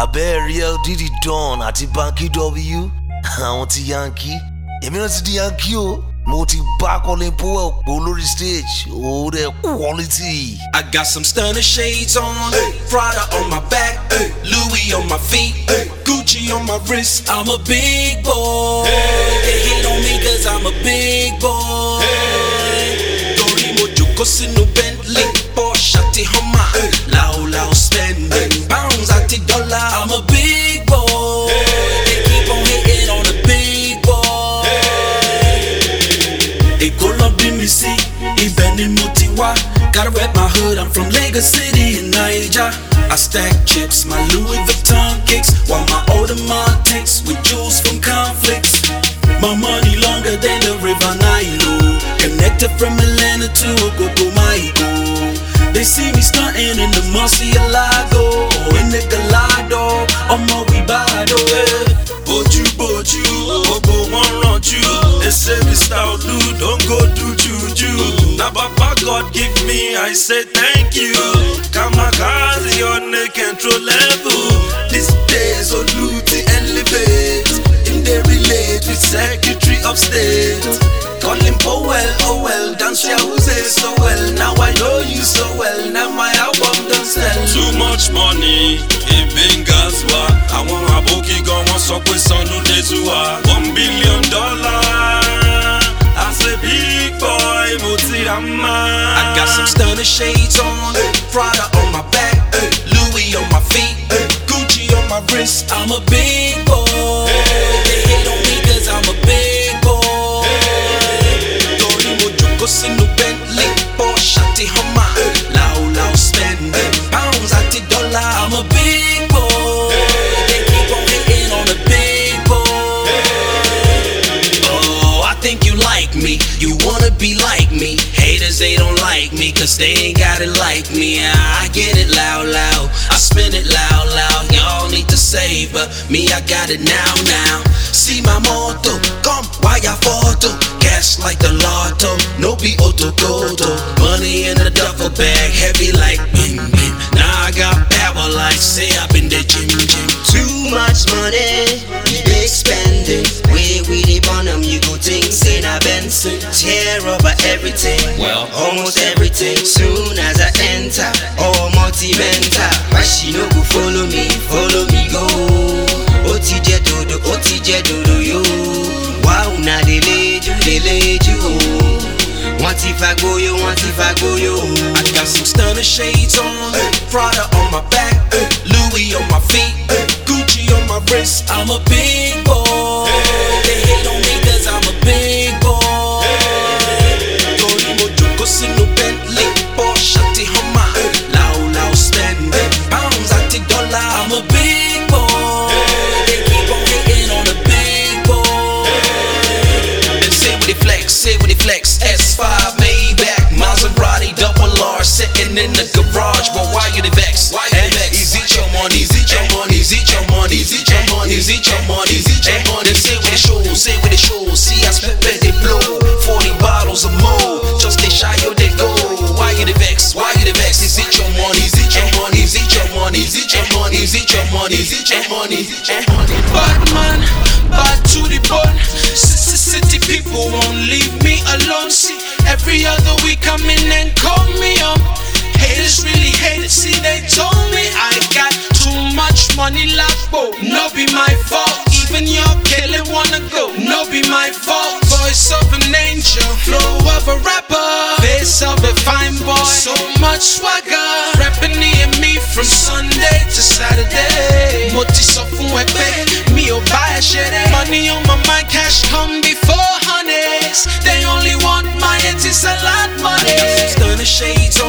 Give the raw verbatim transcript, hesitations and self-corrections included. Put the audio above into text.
Abẹ́ L Diddy Don àti Banky W àwọn ti Yankee èmi náà ti di Yankee o mo ti bá Colin Powell pò lórí stage oh the quality. I got some stunner shades on, hey. Prada on my back, hey. Louis on my feet, hey. Gucci on my wrist. I'm a big boy. Hey. They hate on me cause I'm a big boy. Torí mo jókòó sínú Bentley, Porsche àti Hummer, loud loud spending pounds àti dollar. I'm a big boy. Hey. They keep on hating on the big boy. They go love me see, even in Motiwa. Gotta rep my hood, I'm from Lagos City in Niger. I stack chips, my Louis Vuitton kicks, while my older mom takes with jewels from conflicts. My money longer than the river Nile, connected from Atlanta to Ogogomaiko. They see me stunting in the Murcielago, in the Gallardo, on my Wibado. Boju, boju, ogo one run you. They say me style do, don't go do juju. Now Papa God give me, I say thank you. Kamikaze on the control level. These days on duty elevate. In they relate with Secretary of State. Colin Powell, oh well, dance your house so well. Now I know you so well, now my album done sell. Too much money, it been gaswa. I want my bookie go on so quick son no day to one billion dollar. I say big boy, Motirama. I got some stunner shades on, hey. Prada on my back, hey. Louis on my feet, hey. Gucci on my wrist. I'm a big boy. Hey. They hate on me cause I'm a big boy. Hey. Torí mo jókòó sínú Bentley, Porsche àti Hummer, hey. Loud loud spending pounds àti dollar. I'm a big boy. Hey. They keep on hating on the big boy. Hey. Oh, I think you like me, you wanna be like me. Haters, they don't like me cause they ain't got it like me. I get it loud, loud, I spin it loud, loud. Y'all need to save, but me, I got it now, now. See my motto, come, why ya photo? Cash like the lotto, no be otokoto. Money in a duffel bag, heavy like bim, bim. Now I got power like say I've been the gym, gym. Too much money, we big spending. Where we dey burn them, you go think say na Benson. Tear over everything, well, almost everything. Soon as I enter, all multi-mental. Why she no go follow me, follow me go. Oti je dodo, oti je dodo yo. Wow, na they laid you, they laid you. Want if I go yo, want if I go yo. I got some stunner shades on, hey. Prada on my back, hey. Louis on my feet, hey. Gucci on my wrist. I'm a big boy. Hey. They hate on me cause I'm a big boy. Hey. Torí mo jókòó sínú Bentley, Porsche àti Hummer, hey. Loud loud spending pounds àti dollar. I'm a big boy. Hey. They keep on hating on the big boy. Hey. They say when they flex, say when they flex. S five Maybach, Maserati, double R, sitting in the garage. But why you the vex? Why you the vex? Is it your money? Is it your money? Is it your money? Is it your money? Is it your money? Is it your money? They say with the show, say with the show. See I spent where they blow. Forty bottles of more. Just they shy or they go. Why you the vex? Why you the vex? Is it your money? Is it your money? Is it your money? Is it your money? Is it your money? Is it your money? Is it your money? Bad man, bad to the bone. City people won't leave me alone. See, every other week come in and call me up. Haters really hate it, see they told me I got too much money left, but no be my fault. Even your killer wanna go, no be my fault. Voice of an angel, flow of a rapper, face of a fine boy, so much swagger. Rapping near me from Sunday to Saturday. Moti so fun wepe, me o buy a shit. Money on my mind, cash come before honeys. They only want my it's a lot money. Stunner shades on.